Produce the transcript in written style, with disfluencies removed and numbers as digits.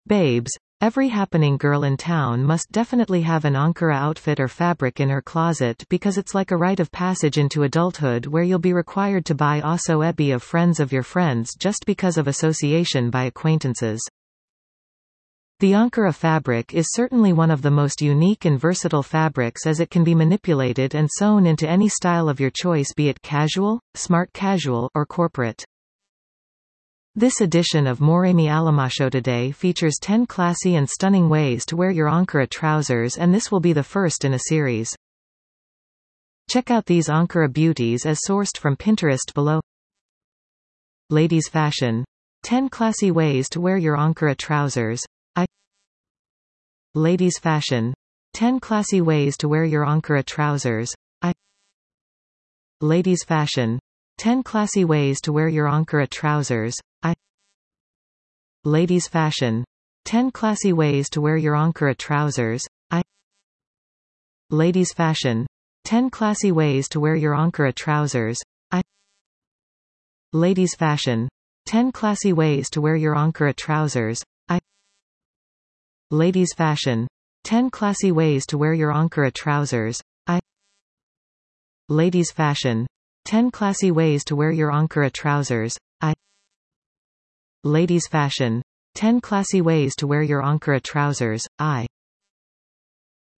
Babes, every happening girl in town must definitely have an Ankara outfit or fabric in her closet because it's like a rite of passage into adulthood where you'll be required to buy Aso Ebi of friends of your friends just because of association by acquaintances. The Ankara fabric is certainly one of the most unique and versatile fabrics as it can be manipulated and sewn into any style of your choice, be it casual, smart casual, or corporate. This edition of Moremi Alamasho Today features 10 classy and stunning ways to wear your Ankara trousers, and this will be the first in a series. Check out these Ankara beauties as sourced from Pinterest below. Ladies fashion. 10 classy ways to wear your Ankara trousers. Ladies fashion. 10 classy ways to wear your Ankara trousers. Ladies fashion. 10 classy ways to wear your Ankara trousers. Ladies fashion. 10 classy ways to wear your Ankara trousers. Ladies fashion. 10 classy ways to wear your Ankara trousers. Ladies fashion. 10 classy ways to wear your Ankara trousers. Ladies fashion. 10 classy ways to wear your Ankara trousers. Ladies fashion. 10 classy ways to wear your Ankara trousers. Ladies fashion. 10 classy ways to wear your Ankara trousers.